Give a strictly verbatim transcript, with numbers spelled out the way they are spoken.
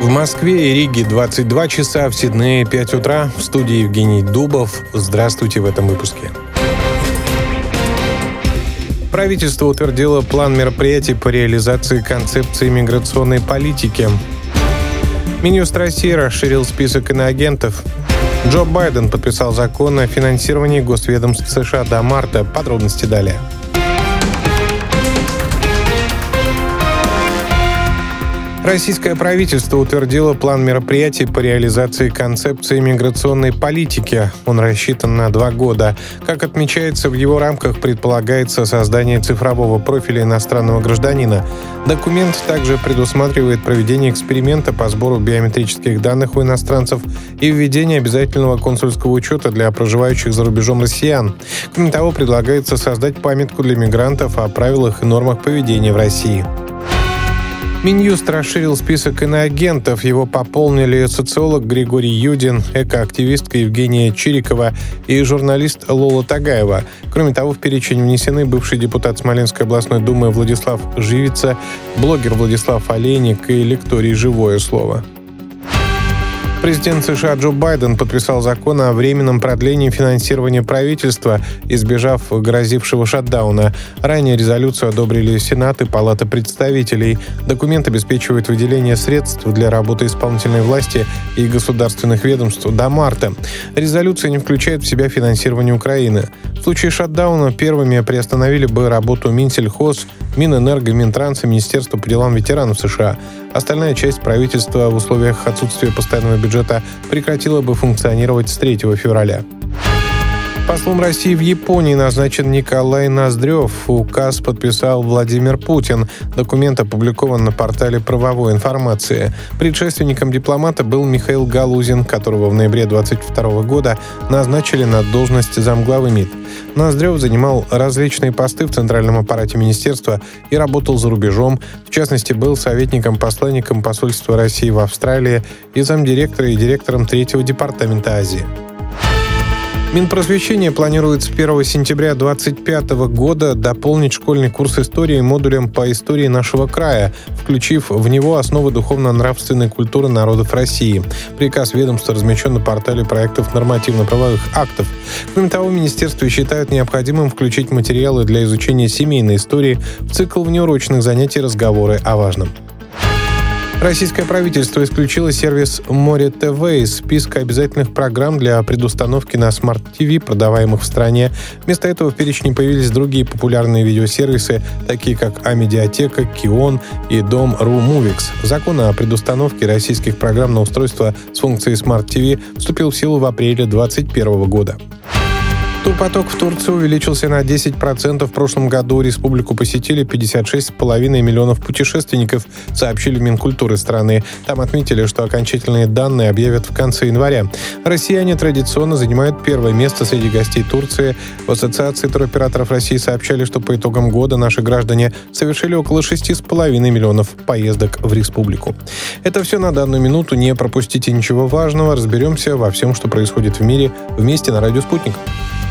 В Москве и Риге двадцать два часа, в Сиднее пять утра. В студии Евгений Дубов. Здравствуйте в этом выпуске. Правительство утвердило план мероприятий по реализации концепции миграционной политики. Минюст России расширил список иноагентов. Джо Байден подписал закон о финансировании госведомств США до марта. Подробности далее. Российское правительство утвердило план мероприятий по реализации концепции миграционной политики. Он рассчитан на два года. Как отмечается, в его рамках предполагается создание цифрового профиля иностранного гражданина. Документ также предусматривает проведение эксперимента по сбору биометрических данных у иностранцев и введение обязательного консульского учета для проживающих за рубежом россиян. Кроме того, предлагается создать памятку для мигрантов о правилах и нормах поведения в России. Минюст расширил список иноагентов. Его пополнили социолог Григорий Юдин, экоактивистка Евгения Чирикова и журналист Лола Тагаева. Кроме того, в перечень внесены бывший депутат Смоленской областной думы Владислав Живица, блогер Владислав Олейник и лекторий «Живое слово». Президент США Джо Байден подписал закон о временном продлении финансирования правительства, избежав грозившего шатдауна. Ранее резолюцию одобрили Сенат и Палата представителей. Документ обеспечивает выделение средств для работы исполнительной власти и государственных ведомств до марта. Резолюция не включает в себя финансирование Украины. В случае шатдауна первыми приостановили бы работу Минсельхоз, Минэнерго, Минтранс и Министерство по делам ветеранов США. Остальная часть правительства в условиях отсутствия постоянного бюджета прекратила бы функционировать с третьего февраля. Послом России в Японии назначен Николай Ноздрев. Указ подписал Владимир Путин. Документ опубликован на портале правовой информации. Предшественником дипломата был Михаил Галузин, которого в ноябре двадцать второго года назначили на должность замглавы МИД. Ноздрев занимал различные посты в центральном аппарате министерства и работал за рубежом. В частности, был советником-посланником посольства России в Австралии и замдиректора и директором третьего департамента Азии. Минпросвещение планирует с первого сентября две тысячи двадцать пятого года дополнить школьный курс истории модулем по истории нашего края, включив в него основы духовно-нравственной культуры народов России. Приказ ведомства размещен на портале проектов нормативно-правовых актов. Кроме того, в министерстве считают необходимым включить материалы для изучения семейной истории в цикл внеурочных занятий «Разговоры о важном». Российское правительство исключило сервис Море ТВ из списка обязательных программ для предустановки на смарт-ти ви, продаваемых в стране. Вместо этого в перечне появились другие популярные видеосервисы, такие как А-медиатека, Кион и Дом.ру Мувикс. Закон о предустановке российских программ на устройство с функцией смарт-ти ви вступил в силу в апреле две тысячи двадцать первого года. Турпоток в Турцию увеличился на десять процентов. В прошлом году республику посетили пятьдесят шесть с половиной миллионов путешественников, сообщили в Минкультуры страны. Там отметили, что окончательные данные объявят в конце января. Россияне традиционно занимают первое место среди гостей Турции. В Ассоциации туроператоров России сообщали, что по итогам года наши граждане совершили около шесть с половиной миллионов поездок в республику. Это все на данную минуту. Не пропустите ничего важного. Разберемся во всем, что происходит в мире, вместе на Радио Спутник.